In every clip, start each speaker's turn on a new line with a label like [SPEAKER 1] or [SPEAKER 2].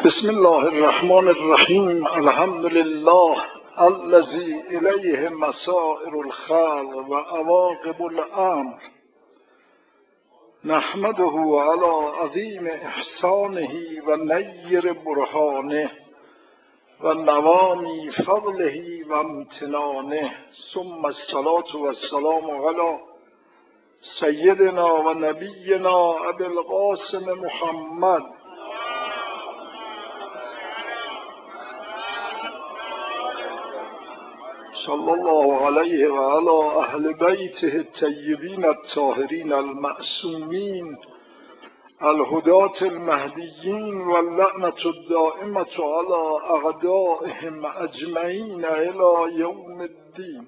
[SPEAKER 1] بسم الله الرحمن الرحیم. الحمد لله الذی الیه مسائر الخلق و عواقب الامر، نحمده علی عظیم احسانه و نیر برهانه و نوامی فضله و امتنانه، ثم الصلاة و السلام علی سیدنا و نبینا ابی القاسم محمد صلی الله علیه و علی اهل بیته الطیبین الطاهرین المعصومین الهداة المهدیین و اللعنة الدائمة علی اعدائهم اجمعین الی یوم الدین.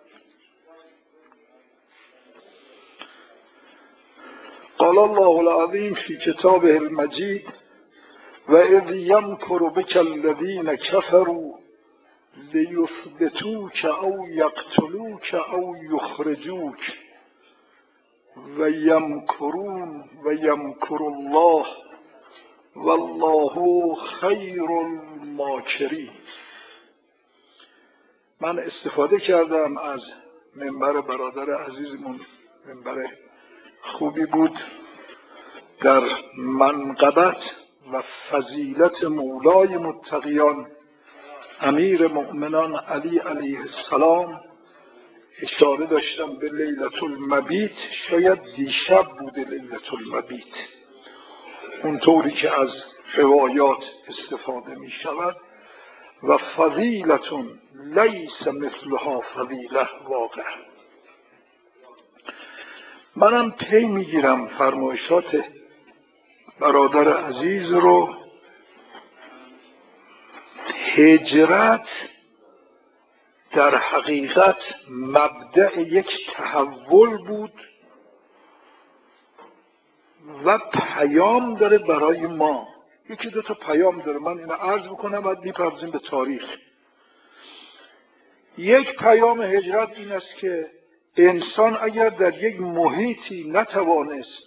[SPEAKER 1] قال الله العظیم فی کتابه المجید و اذ یمکر بک الذین کفروا لیثبتوک او یقتلوک او یخرجوک و یمکرون و یمکر الله والله خیر الماکرین. من استفاده کردم از منبر برادر عزیزمون، منبر خوبی بود در منقبت و فضیلت مولای متقیان امیر مؤمنان علی علیه السلام. اشاره داشتم به لیلة المبیت، شاید دیشب بوده لیلة المبیت، اونطوری که از روایات استفاده می شود. و فضیلتون لیس مثلها فضیله واقع. منم پی میگیرم فرمایشات برادر عزیز رو. هجرت در حقیقت مبدأ یک تحول بود و پیام داره برای ما. یکی دو تا پیام داره، من اینو عرض بکنم بعد میپردازیم به تاریخ. یک پیام هجرت این است که انسان اگر در یک محیطی نتوانست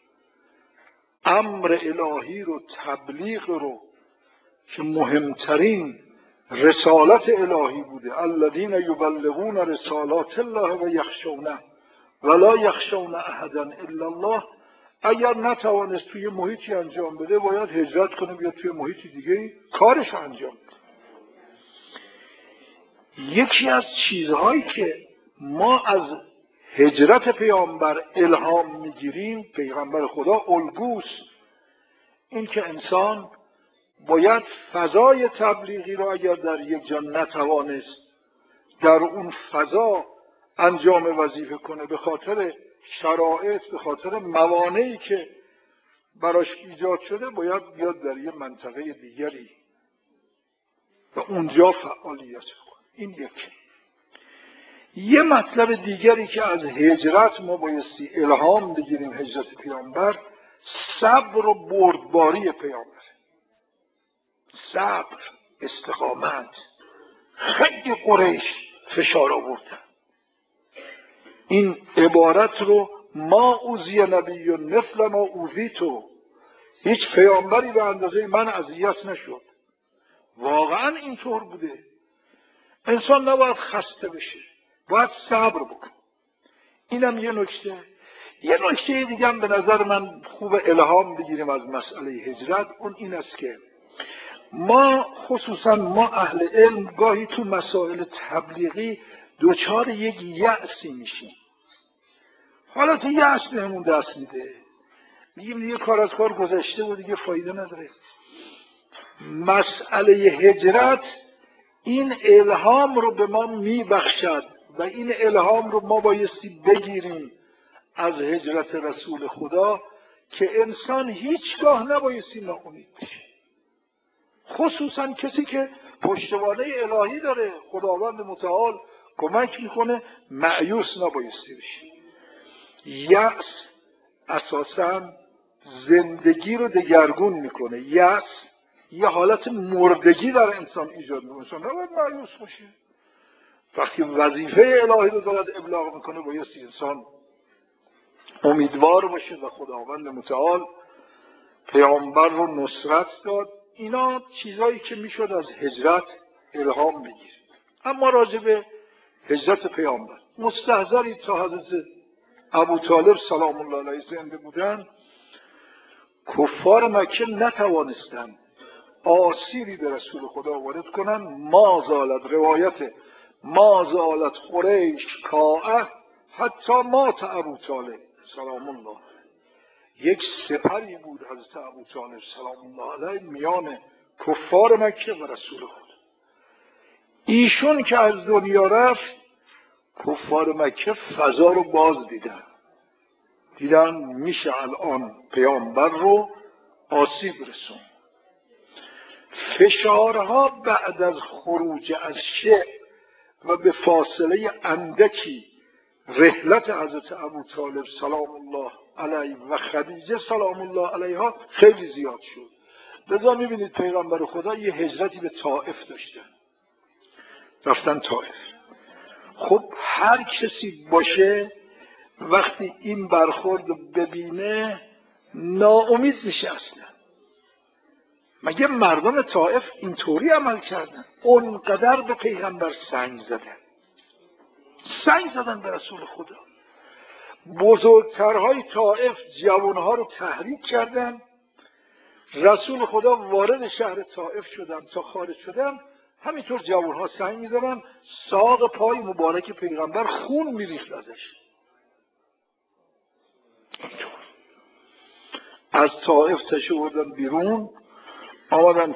[SPEAKER 1] امر الهی رو، تبلیغ رو که مهمترین رسالت الهی بوده، الذین یبلغون رسالات الله و یخشونه ولا یخشون احدا الا الله، اگر نتوانست توی محیطی انجام بده باید هجرت کنه بیاد توی محیطی دیگه کارش انجام بده. یکی از چیزهایی که ما از هجرت پیامبر الهام میگیریم، پیغمبر خدا الگوست، این که انسان باید فضای تبلیغی رو اگر در یک جا نتوانست در اون فضا انجام وظیفه کنه، به خاطر شرایط، به خاطر موانعی که براش ایجاد شده، باید بیاد در یه منطقه دیگری و اونجا فعالیت کنه. این یکی. یه مطلب دیگری که از هجرت ما بایستی الهام بگیریم، هجرت پیامبر، صبر و بردباری پیامبر. صبر، استقامت. خیلی قریش فشار آوردن. این عبارت رو ما اوذی نبی مثل ما اوذیتو، هیچ پیامبری به اندازه من اذیت نشد. واقعا اینطور بوده. انسان نباید خسته بشه، باید صبر بکنه. اینم یه نکته. یه نکته دیگه هم به نظر من خوب الهام بگیریم از مسئله هجرت. اون این است که ما، خصوصا ما اهل علم، گاهی تو مسائل تبلیغی دوچار یک یأسی میشیم. حالت یأس بهمون دست میده، میگیم دیگه کار از کار گذشته و دیگه فایده نداره. مسئله هجرت این الهام رو به ما میبخشد و این الهام رو ما بایستی بگیریم از هجرت رسول خدا که انسان هیچگاه نبایستی ناامید بشه. خصوصا کسی که پشتوانه الهی داره، خداوند متعال کمک میکنه، مایوس نبایستی بشه. یأس اساسا زندگی رو دگرگون میکنه. یأس یه حالت مردگی در انسان ایجاد میکنه. انسان نباید مایوس باشه. وقتی وظیفه الهی رو دارد ابلاغ میکنه بایستی انسان امیدوار باشه و خداوند متعال پیامبر رو نصرت داد اینا چیزایی که میشد از هجرت الهام بگیرید. اما راجع به هجرت پیامبر مستحضری تا حضرت ابو طالب سلام الله علیه زنده بودن، کفار مکه نتوانستند آسیبی به رسول خدا وارد کنن. ما زالت، روایت ما زالت قریش کاعه حتی مات ابو طالب سلام الله. یک سپری بود حضرت ابو طالب سلام الله علیه میان کفار مکه و رسول خدا. ایشون که از دنیا رفت، کفار مکه فضا رو باز دیدن میشه الان پیامبر رو آسیب رسون. فشارها بعد از خروج از شعب و به فاصله اندکی رحلت حضرت ابو طالب سلام الله علیه و خدیجه سلام الله علیها خیلی زیاد شد. لذا میبینید پیغمبر خدا یه هجرتی به طائف داشتن، رفتن طائف. خب هر کسی باشه وقتی این برخورد رو ببینه ناامید میشه. اصلا مگه مردم طائف اینطوری عمل کردن؟ اونقدر به پیغمبر سنگ زدن به رسول خدا. بزرگترهای طائف جوانها رو تحریک کردن. رسول خدا وارد شهر طائف شدن، تا خارج شدن همینطور جوانها سنگ می‌زدن، ساق پای مبارک پیغمبر خون میریخت ازش. از طائف تشریف بردن بیرون، آمدن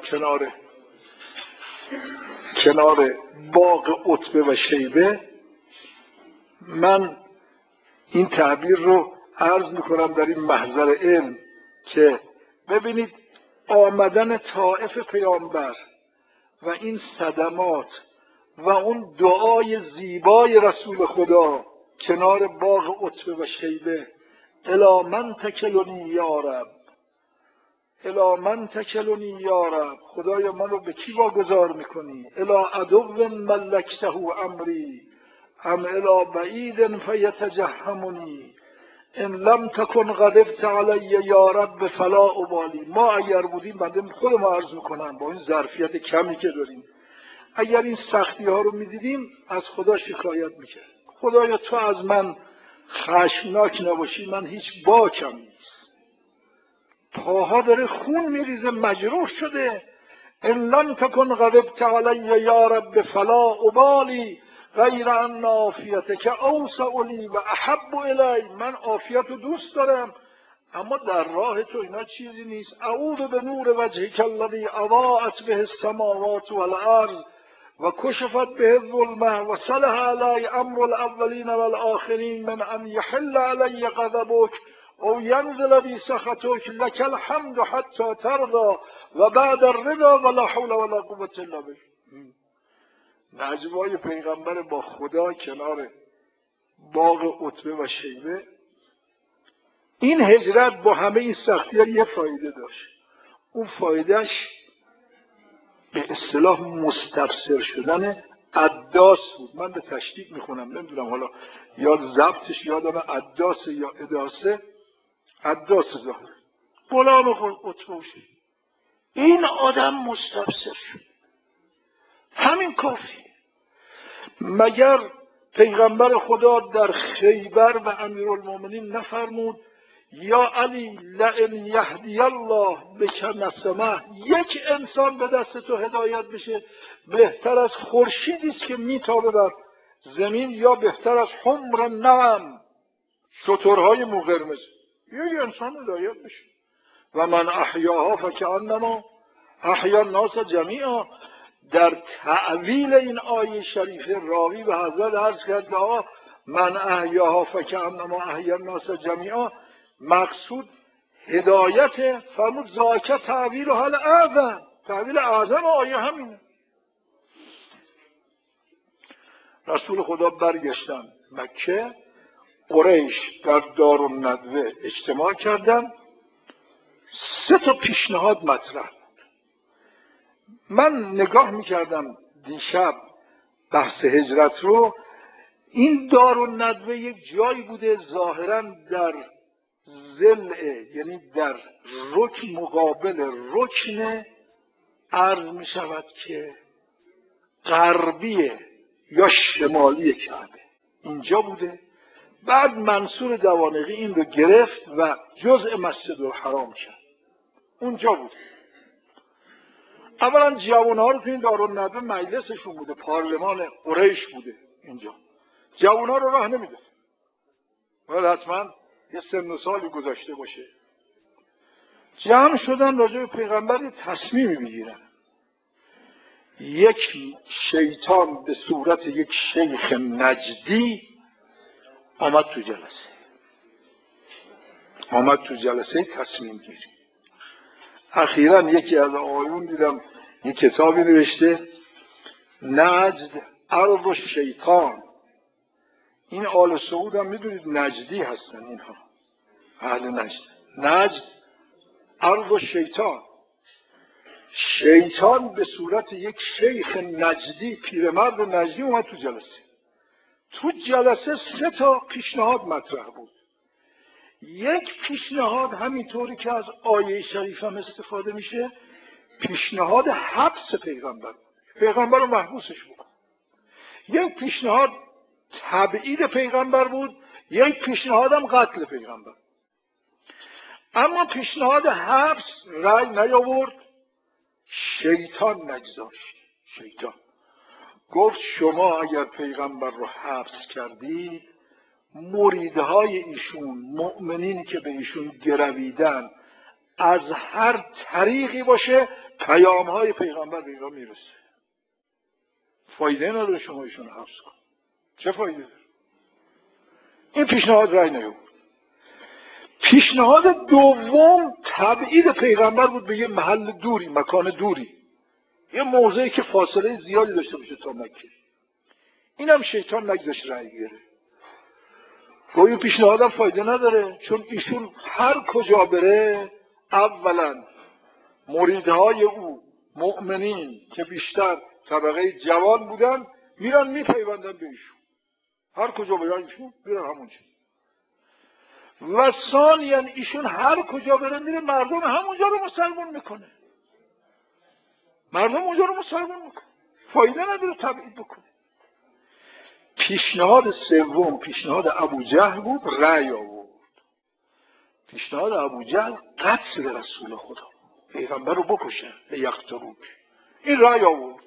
[SPEAKER 1] کنار باغ عتبه و شیبه. من این تعبیر رو عرض میکنم در این محضر علم که ببینید آمدن طائف پیامبر و این صدمات و اون دعای زیبای رسول خدا کنار باغ عتبه و شیبه، الی من تکلنی یا رب، الی من تکلنی یا رب، خدایا منو به کی واگذار میکنی؟ الی عدو ملکته امری ام الی بعید فیتجهمنی ان لم تکن غضبت علی یا رب فلا ابالی. ما اگر بودیم، بنده خودم عرض میکنم با این ظرفیت کمی که داریم، اگر این سختی ها رو میدیدیم از خدا شکایت میکرد، خدایا تو از من خشمناک نباشی، من هیچ باکم نیست، پاها داره خون میریزه، مجروح شده. ان لم تکن غضبت علی یا رب فلا ابالی غیر ان عافیتک اوسع لی و احب الی. من عافیت رو دوست دارم اما در راه تو اینا چیزی نیست. اعوذ بنور وجهک الذی اضاءت به السماوات والارض و کشفت به الظلمه و صلح علی امر الاولین والآخرین من ان یحل علی غضبک او ینزل بی سخطک لک الحمد حتی ترضی و بعد الرضا ولا حول ولا قوة الا بالله. نجوای پیغمبر با خدا کنار باغ عتبه و شیبه. این هجرت با همه این سختی‌ها یه فایده داشت. اون فایدهش به اصطلاح مستفسر شدن عداس بود. من به تشدید میخونم، نمیدونم حالا یا ضبطش یادم عداس یا اداسه، عداس ظاهر غلام عتبه شد. این آدم مستفسر شد، همین کافی. مگر پیغمبر خدا در خیبر و امیرالمومنین نفرمود یا علی لئن یهدی الله بک نسمه، یک انسان به دست تو هدایت بشه بهتر از خورشیدی است که میتابه بر زمین، یا بهتر از حمر نعم، شترهای مو قرمز، یک انسان هدایت بشه. و من احیاها فکأنما احیا الناس جمیعا. در تعویل این آیه شریفه راوی به حضرت عرض کرد من احیاها فکأنما احیا الناس جمیعا، مقصود هدایت. فرمود ذاک تعویل حال اعظم، تعویل اعظم آیه همینه. رسول خدا برگشتن مکه، قریش در دارالندوه اجتماع کردن، 3 پیشنهاد مطرح. من نگاه میکردم دیشب بحث هجرت رو، این دارالندوه یک جایی بوده ظاهراً در ضلع، یعنی در رکن مقابل رکن عرض می شود که غربی یا شمالی کعبه اینجا بوده. بعد منصور دوانقی این رو گرفت و جزء مسجد الحرام کرد، اونجا بود. اولا جوانها رو تو این دارالندوه مجلسشون بوده، پارلمان قریش بوده اینجا، جوانها رو راه نمیده، باید حتما یه سن و سالی گذاشته باشه. جمع شدن راجع به پیغمبر یه تصمیمی بگیرن. یک شیطان به صورت یک شیخ نجدی آمد تو جلسه تصمیم گیری. اخیراً یکی از آقایون دیدم یک کتابی نوشته نجد ارض الشیطان. این آل سعود هم میدونید نجدی هستن اینها، اهل نجد ارض الشیطان. شیطان به صورت یک شیخ نجدی، پیرمرد نجدی اومد تو جلسه 3 تا پیشنهاد مطرح بود. یک پیشنهاد همینطوری که از آیه شریف هم استفاده میشه، پیشنهاد حبس پیغمبر رو محبوسش بکن. یک پیشنهاد تبعید پیغمبر بود، یک پیشنهاد هم قتل پیغمبر. اما پیشنهاد حبس رأی نیاورد، شیطان نگذاشت. شیطان گفت شما اگر پیغمبر رو حبس کردید، مریدهای ایشون، مؤمنین که به ایشون گرویدن، از هر طریقی باشه پیامهای پیغمبر به اینا میرسه. فایده نداره شما ایشون رو حبس کن. چه فایده داره؟ این پیشنهاد رأی نیاورد. پیشنهاد دوم تبعید پیغمبر بود به یه محل دوری، مکان دوری، یه موضعی که فاصله زیادی داشته باشه تا مکه. اینم شیطان نگذاشت رأی بیاره. گویا این پیشنهادم فایده نداره، چون ایشون هر کجا بره اولا مریدهای او، مؤمنین که بیشتر طبقه جوان بودن، میرن میپیوندن به ایشون. هر کجا برن ایشون میرن همونجا. و ثانیاً ایشون هر کجا بره میره مردم همونجا رو مسلمان میکنه. فایده نداره تبعید بکنه. پیشنهاد سوم پیشنهاد ابوجهل بود، رأی آورد. پیشنهاد ابوجهل قتل رسول خدا، پیغمبر رو بکشن، یقتلوک. این رأی آورد.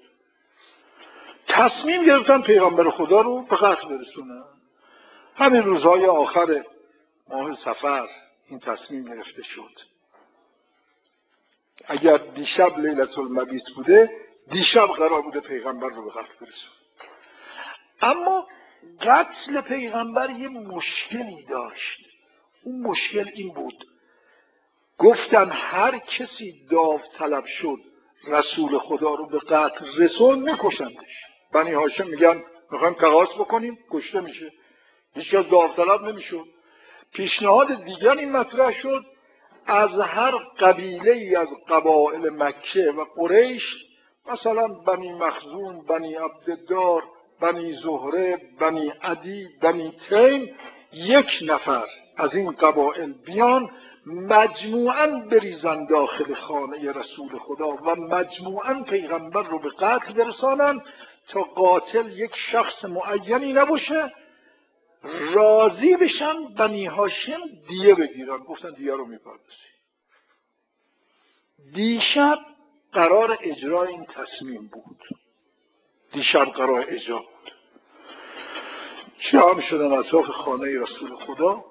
[SPEAKER 1] تصمیم گرفتن پیغمبر خدا رو به قتل برسونن. همین روزهای آخر ماه صفر این تصمیم گرفته شد. اگر دیشب لیلة المبیت بوده، دیشب قرار بوده پیغمبر رو به قتل برسونن. اما قتل پیغمبر یه مشکلی داشت. اون مشکل این بود، گفتن هر کسی داوطلب شد رسول خدا رو به قتل رسون میکشندش. بنی هاشم میگن میخوایم تقاص بکنیم، کشته میشه. هیچ کس داوطلب نمیشد. پیشنهاد دیگر این مطرح شد، از هر قبیله ای از قبایل مکه و قریش، مثلا بنی مخزوم، بنی عبدالدار، بنی زهره، بنی عدی، بنی تیم، 1 نفر از این قبایل بیان مجموعاً بریزن داخل خانه رسول خدا و مجموعاً پیغمبر رو به قتل برسانن تا قاتل یک شخص معینی نباشه. راضی بشن بنی هاشم دیه بگیرن. گفتن دیه رو میپردازیم. دیشب قرار اجرای این تصمیم بود. جمع شدن اطراف خانه رسول خدا.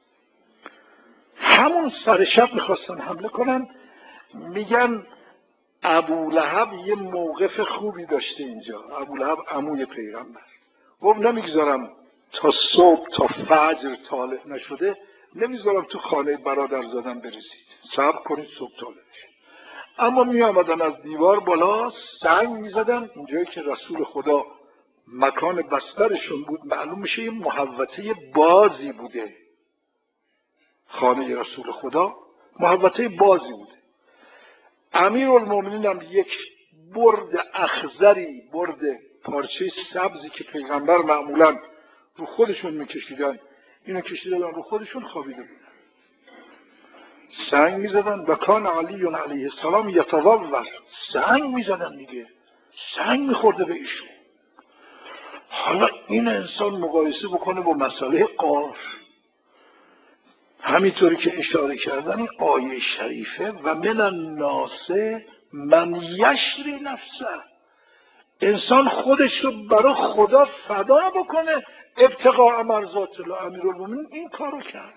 [SPEAKER 1] همون سر شب میخواستن حمله کنن. میگن ابولهب یه موقف خوبی داشته اینجا. ابولهب عموی پیغمبر گفت نمیگذارم تا صبح، تا فجر طالع نشده، نمیذارم تو خانه برادرزادم بریزید، صبر کنید صبح طالع بشه. اما می آمدن از دیوار بالا سنگ میزدن. اینجایی که رسول خدا مکان بسترشون بود، معلوم میشه یه محوطه بازی بوده. خانه رسول خدا محوطه بازی بوده. امیرالمومنین هم یک برد اخضری، برد پارچه سبزی که پیغمبر معمولا رو خودشون میکشیدن، اینو کشیدن رو خودشون، خوابیده بودن. سنگ میزدن و کان علی علیه السلام یتولد، سنگ میزدن دیگه، سنگ میخورده به ایشون. حالا این انسان مقایسه بکنه با مسئله قار، همینطوری که اشاره کردن این آیه شریفه و من الناس من یشری نفسه، انسان خودش رو برای خدا فدا بکنه ابتغاء مرضات الله. امیرالمومنین این کارو کرد.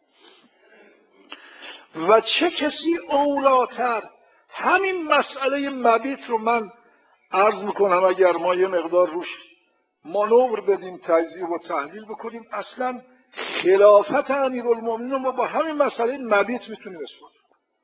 [SPEAKER 1] و چه کسی اولاتر، همین مسئله مبیت رو من عرض میکنم اگر ما یه مقدار روش مانور بدیم، تجزیه و تحلیل بکنیم، اصلا خلافت امیرالمومنین رو ما با همین مسئله مبیت میتونیم اثبات.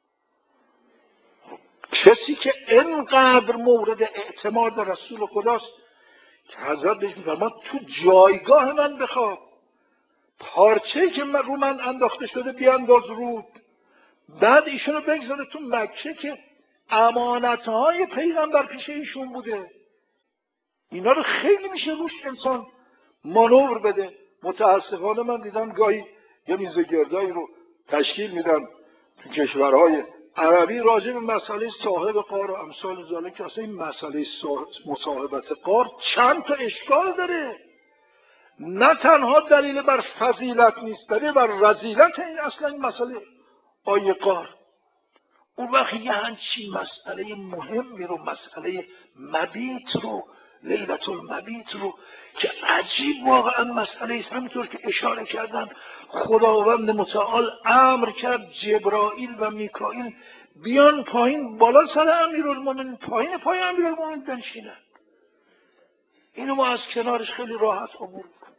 [SPEAKER 1] کسی که اینقدر مورد اعتماد رسول خداست که حضرت بهش میفرماد تو جایگاه من بخواب، پارچه‌ای که رو من انداخته شده بیانداز رود. بعد ایشونو بگذاره تو مکه که امانتهای پیغمبر پیش ایشون بوده. اینا رو خیلی میشه روش انسان مانور بده. متاسفانه من دیدم گاهی یه میز گردایی رو تشکیل میدن تو کشورهای عربی راجع به مسئله صاحب غار و امثال ذالک، که اصلا این مسئله مصاحبت غار چند تا اشکال داره. نه تنها دلیل بر فضیلت نیست، دلیل بر رذیلت این اصلا این مسئله آیه غار. اون وقت یه همچین مسئله مهمی رو، مسئله مبیت رو، لیلت المبیت رو، که عجیب واقعا مسئله است، همینطور که اشاره کردم خداوند متعال امر کرد جبرائیل و میکائیل بیان پایین بالا سر امیرالمومنین، پایین پای امیرالمومنین بنشینن. اینو ما از کنارش خیلی راحت عبور کنیم.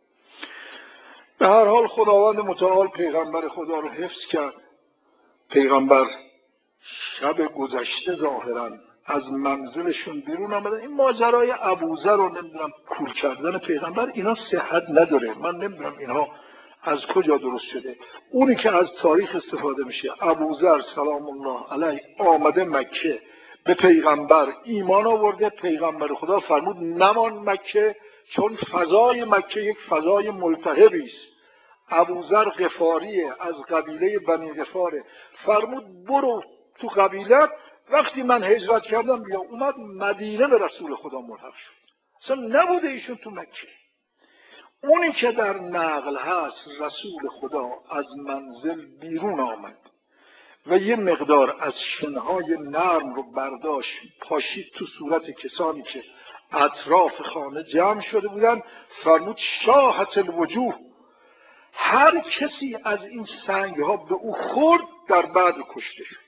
[SPEAKER 1] به هر حال خداوند متعال پیغمبر خدا رو حفظ کرد. پیغمبر شب گذشته ظاهرا از منزلشون بیرون آمدن. این ماجرای ابوذر رو نمیدونم کور کردن پیغمبر، اینا صحت نداره. من نمیدونم اینها از کجا درست شده. اونی که از تاریخ استفاده میشه، ابوذر سلام الله علیه آمده مکه، به پیغمبر ایمان آورده، پیغمبر خدا فرمود نمان مکه چون فضای مکه یک فضای ملتهبی است. ابوذر غفاریه، از قبیله بنی غفاره، فرمود برو تو قبیلت. وقتی من هجرت کردم بیا، اومد مدینه به رسول خدا ملحق شد. اصلا نبوده ایشون تو مکه. اونی که در نقل هست رسول خدا از منزل بیرون آمد و یه مقدار از شنهای نرم رو برداشت پاشید تو صورت کسانی که اطراف خانه جمع شده بودن، فرمود شاهت الوجوه، هر کسی از این سنگ ها به او خورد در بعد کشته شد.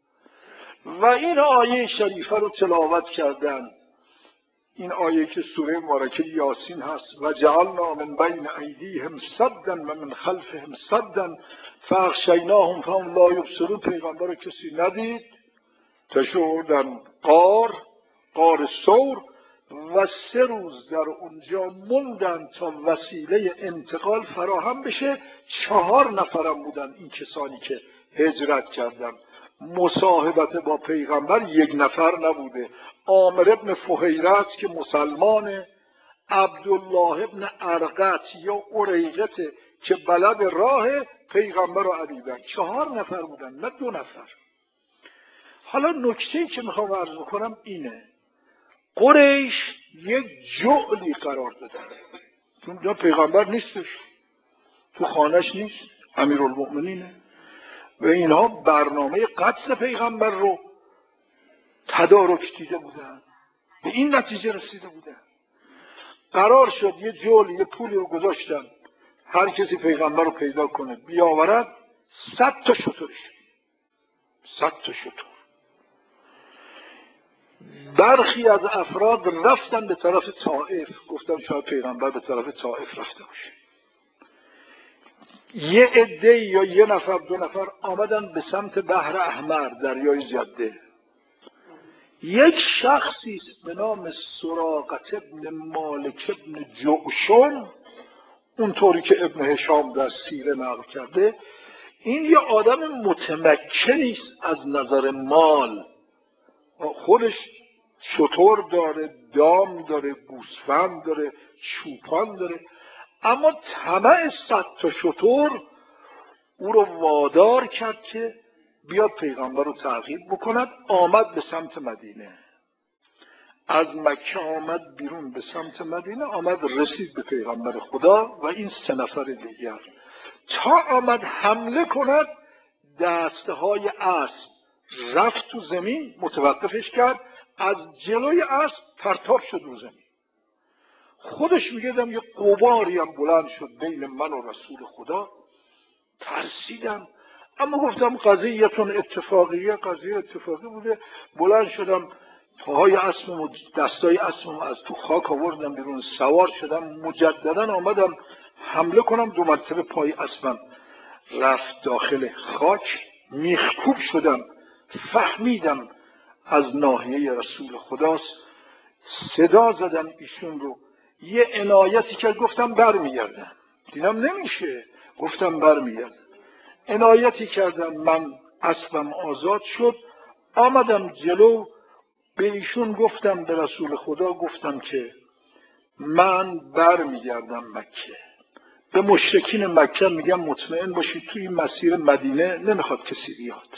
[SPEAKER 1] و این آیه شریفه رو تلاوت کردن، این آیه که سوره مبارکه یاسین هست، و جعلنا من بین ایدیهم سدا و من خلفهم سدا فاغشیناهم فهم لا یبصرون. پیغمبر رو کسی ندید، تشوردن غار ثور و 3 روز در اونجا موندن تا وسیله انتقال فراهم بشه. 4 نفرم بودن این کسانی که هجرت کردن. مصاحبت با پیغمبر 1 نفر نبوده. عامر ابن فهیره که مسلمانه، عبدالله ابن ارقط یا اریقت که بلد راه پیغمبر رو عدیدن. 4 نفر بودن نه 2 نفر. حالا نکته‌ای که میخوام عرض بکنم اینه، قریش یک جعلی قرار دادن. چون پیغمبر نیستش، تو خانهش نیست، امیرالمؤمنینه، و اینها برنامه قتل پیغمبر رو تدارک دیده بودن، به این نتیجه رسیده بودن. قرار شد یه جعلی، یه پولی رو گذاشتن هر کسی پیغمبر رو پیدا کنه بیاورد 100 تا شترش، 100 تا شتر. برخی از افراد رفتن به طرف طائف، گفتن شاید پیغمبر به طرف طائف رفته باشه. یه عده یا 1 نفر 2 نفر آمدن به سمت بحر احمر، دریای جده. یک شخصی است به نام سراقه ابن مالک ابن جعشم، اونطوری که ابن هشام در سیره نقل کرده، این یه آدم متمکنی است از نظر مال. خودش شتر داره، دام داره، گوسفند داره، چوپان داره، اما طمع 100 تا شتر او رو وادار کرد که بیاد پیغمبر رو تعقیب بکند. آمد به سمت مدینه، از مکه آمد بیرون به سمت مدینه، آمد رسید به پیغمبر خدا و این 3 نفر دیگر. تا آمد حمله کند، دسته های اسب رفت تو زمین، متوقفش کرد، از جلوی اسب پرتاب شد رو زمین. خودش میگه یه غباری هم بلند شد بین من و رسول خدا، ترسیدم، اما گفتم قضیه‌تون اتفاقیه، قضیه اتفاقی بوده. بلند شدم، پاهای اسبم و دستای اسبم از تو خاک آوردم بیرون، سوار شدم، مجددا آمدم حمله کنم. 2 مرتبه پای اسبم رفت داخل خاک، میخکوب شدم، فهمیدم از ناحیه رسول خداست. صدا زدم ایشون رو، یه عنایتی که گفتم برمیگردم، دیدم نمیشه، گفتم برمیگردم. عنایتی کردم، من اسبم آزاد شد. آمدم جلو، به ایشون گفتم، به رسول خدا گفتم که من برمیگردم مکه. به مشرکین مکه میگم مطمئن باشید توی این مسیر مدینه نمیخواد کسی بیاد.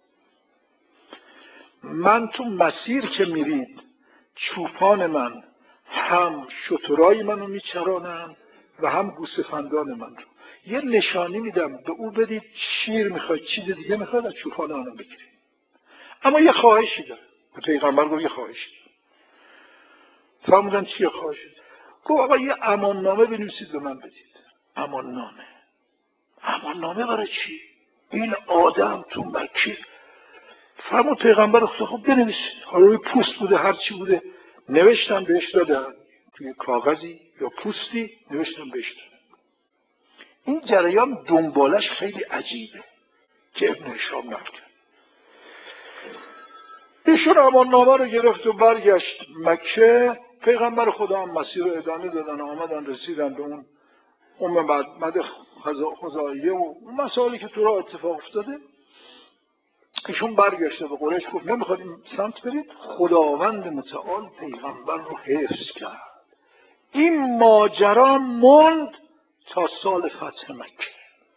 [SPEAKER 1] من تو مسیر که میرید، چوپان من هم شترای منو میچرانن و هم گوسفندان من رو. یه نشانی میدم به او بدید، شیر میخواید چیز دیگه میخواید از چوپان منو بگیرید. اما یه خواهشی داره. به پیغمبر گفت یه خواهشی داره. فرمودن چیه خواهشی؟ گفت آقا یه اماننامه بنویسید به من بدید. اماننامه؟ اماننامه برای چی؟ این آدم تو مکه. فرمود پیغمبر خدا خب بنویسید. حالا روی پوست بوده، هر چی بوده، نوشتم بهش دادم، توی کاغذی یا پوستی نوشتم بهش دادم. این جریان دنبالش خیلی عجیبه که ابن هشام نقل کرد. ایشون اماننامه رو گرفت و برگشت مکه. پیغمبر خدا هم مسیر رو ادامه دادن، آمدن رسیدن به اون مد خزاعیه و اون مسائلی که تو را اتفاق افتاده. ایشون برگشته به قریش گفت نمیخواد این سمت برید، خداوند متعال پیغمبر رو حفظ کرد. این ماجرا موند تا سال فتح مکه،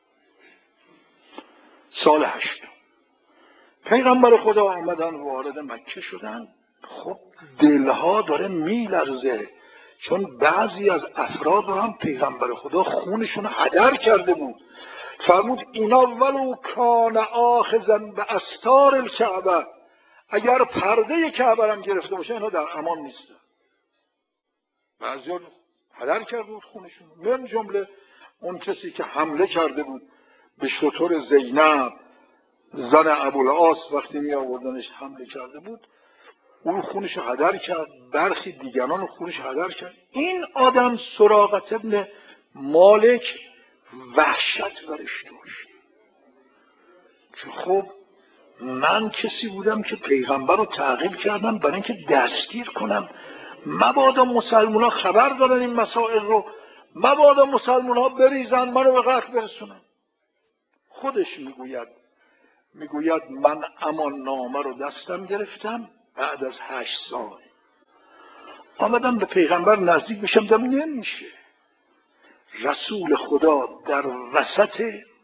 [SPEAKER 1] سال 8. پیغمبر خدا آمدن وارد مکه شدن. خب دلها داره میلرزه، چون بعضی از افراد رو هم پیغمبر خدا خونشون هدر کرده بود. فرمود اینا ولو کان آخذا به استار الکعبه، اگر پرده کعبه هم گرفته باشه اینا در امان نیستن. بعضی ها هدر کرده بود خونشون، من جمله اون کسی که حمله کرده بود به شتر زینب زن ابوالعاص، وقتی می آوردنش حمله کرده بود، اون خونش هدر کرد، برخی دیگران خونش هدر کرد. این آدم سراقة ابن مالک وحشت برش داشت که خب من کسی بودم که پیغمبر رو تعقیب کردم برای اینکه دستگیر کنم، مبادا مسلمان ها خبر دارن این مسائل رو، مبادا مسلمان ها بریزن منو به قتل برسونن. خودش میگوید من امان نامه رو دستم گرفتم بعد از 8 سال آمدم به پیغمبر نزدیک بشم، دم نمیشه. رسول خدا در وسط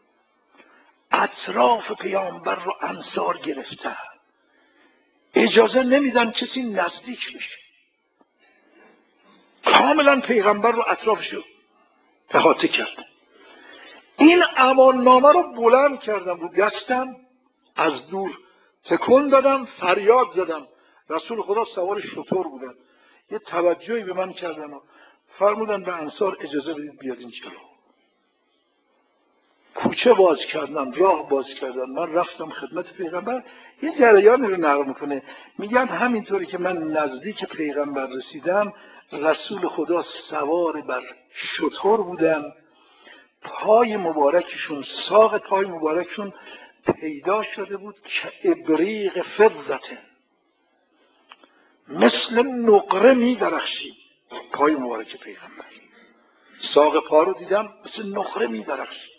[SPEAKER 1] اطراف پیامبر رو انصار گرفته، اجازه نمیدن کسی نزدیک بشه، کاملا پیغمبر رو اطرافش احاطه کرد. این اماننامه رو بلند کردم رو دستم، از دور تکون دادم، فریاد زدم. رسول خدا سوار شتر بودن، یه توجهی به من کردن و فرمودن به انصار اجازه بدید بیادین جلو. کوچه باز کردن، راه باز کردن، من رفتم خدمت پیغمبر. یه جریانی رو نقل میکنه، میگن همینطوری که من نزدیک پیغمبر رسیدم، رسول خدا سوار بر شتر بودن، پای مبارکشون، ساق پای مبارکشون پیدا شده بود که ابریق فضته، مثل نقره می درخشید پای مبارک پیغمبر. ساق پا رو دیدم مثل نقره می درخشید.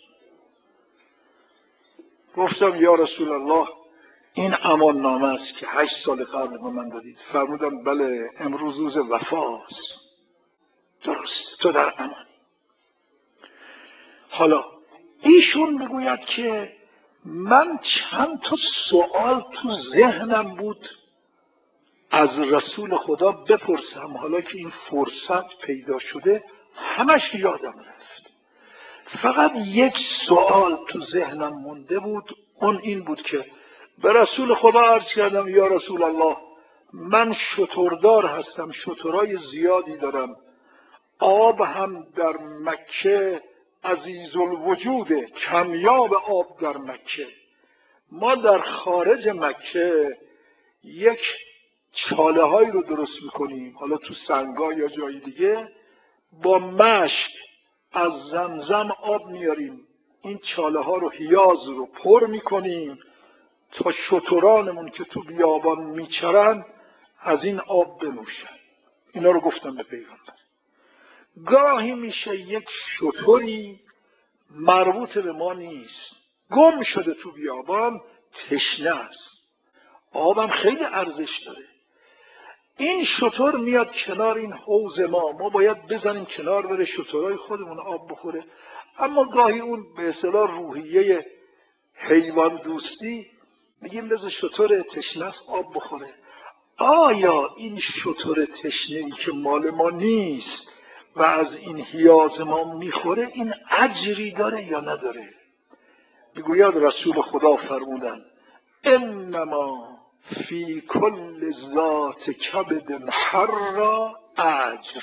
[SPEAKER 1] گفتم یا رسول الله این امان نامه است که 8 سال قبل به من دادید. فرمودم بله امروز روز وفاست، درست تو در امان. حالا ایشون میگوید که من چند تا سوال تو ذهنم بود از رسول خدا بپرسم، حالا که این فرصت پیدا شده همش یادم رفت. فقط یک سوال تو ذهنم مونده بود، اون این بود که به رسول خدا عرض کردم یا رسول الله من شتردار هستم، شترای زیادی دارم، آب هم در مکه عزیز الوجوده، کمیاب آب در مکه. ما در خارج مکه یک چاله هایی رو درست میکنیم، حالا تو سنگا یا جای دیگه، با مشک از زمزم آب میاریم، این چاله ها رو هیاز رو پر میکنیم تا شترانمون که تو بیابان میچرن از این آب بنوشن. اینا رو گفتم به پیغمبر. گاهی میشه یک شتری مربوط به ما نیست، گم شده تو بیابان، تشنه است، آبم خیلی ارزش داره، این شتر میاد کنار این حوض ما باید بزنیم کنار بره شترهای خودمون آب بخوره. اما گاهی اون به اصطلاح روحیه حیوان دوستی میگیم بذار شتر تشنه است آب بخوره. آیا این شتر تشنه ای که مال ما نیست و از این هیاز ما میخوره این اجری داره یا نداره؟ میگوید رسول خدا فرمودن انما فی کل ذات کبد حر اجر.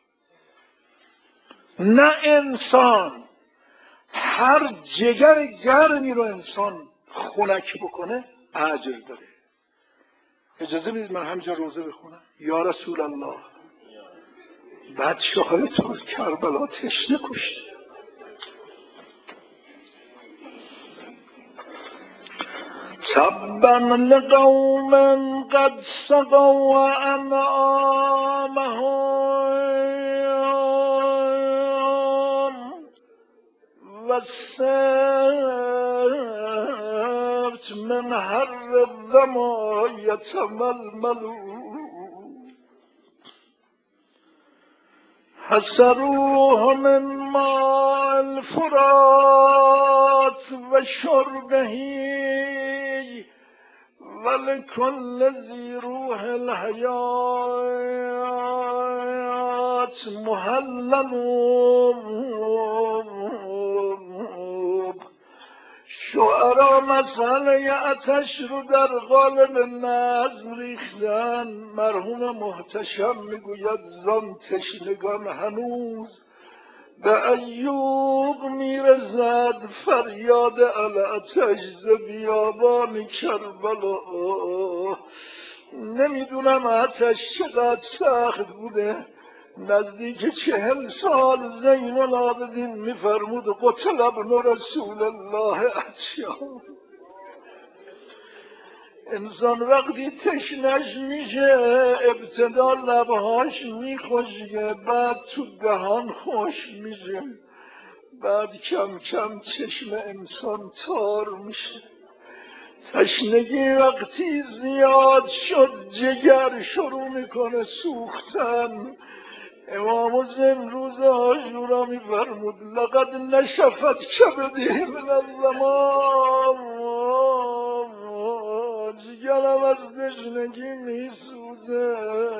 [SPEAKER 1] نه انسان هر جگر گرمی رو انسان خنک بکنه اجر داره. اجازه میدید من همینجا روزه بخونم؟ یا رسول الله بچه های تو کربلا تشنه کشته، تبا لقوم قد سقوا انعامهم والسبت من حر الظما يتململون حسروه من ماء الفرات وشربه ولكل ذي روح الحياة مهلل شعرا مسئله آتش رو در قالب نظم ریختن. مرحوم محتشم میگوید زان تشنگان هنوز به ایوب میرسد فریاد الاتش ز بیابان کربلا. نمیدونم آتش چقدر سخت بوده. نزدیک 40 سال زین العابدین میفرمود قتل ابن رسول الله عطشان. انسان وقتی تشنش میشه ابتدا لبهاش میخوشه، بعد تو دهان خوش میشه، بعد کم کم چشم انسان تار میشه. تشنگی وقتی زیاد شد جگر شروع میکنه سوختن. امام امروز عاشورا میفرمود لقد نشفت کبدی من الظما، جگرم از تشنگی میسوزه.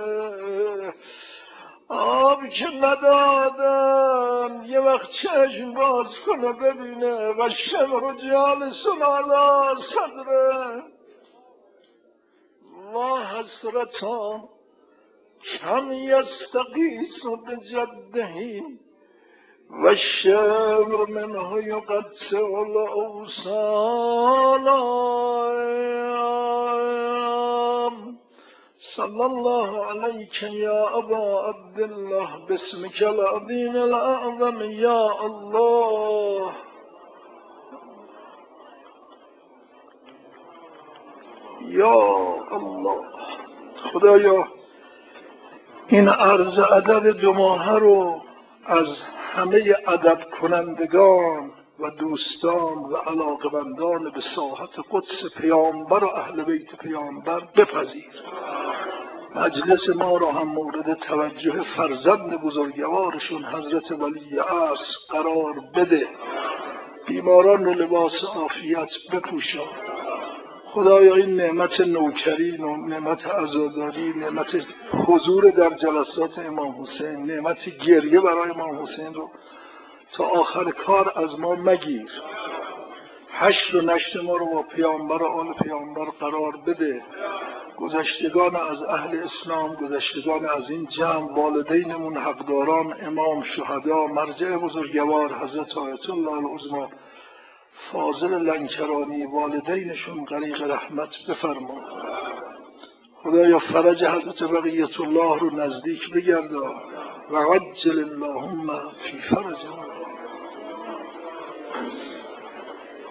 [SPEAKER 1] آب که ندادن یه وقت چشم باز کنه ببینه و شمر جالسون علی صدره و حسرتا کم یستقیس بجده و الشمر منه یقطع الاوصال. صلی الله علیک یا ابا عبدالله باسمک العظیم الاعظم یا الله. یا الله خدایا این عرض ادب 2 ماهه رو از همه ادب کنندگان و دوستان و علاقمندان به ساحت قدس پیامبر و اهل بیت پیامبر بپذیر. مجلس ما را هم مورد توجه فرزند بزرگوارشون حضرت ولی عصر قرار بده. بیماران رو لباس عافیت بپوشان. خدایا این نعمت نوکری، نعمت عزاداری، نعمت حضور در جلسات امام حسین، نعمت گریه برای امام حسین رو تا آخر کار از ما مگیر. حشر و نشر ما رو با پیامبر و آل پیامبر قرار بده. گذشتگان از اهل اسلام، گذشتگان از این جمع، والدینمون حقداران، امام، شهدا، مرجع بزرگوار حضرت آیت الله العظمی فاضل لنکرانی، والدینشون غریق رحمت بفرما. خدایا فرج حضرت بقیت الله رو نزدیک بگردان و عجل اللهم فی فرجنا.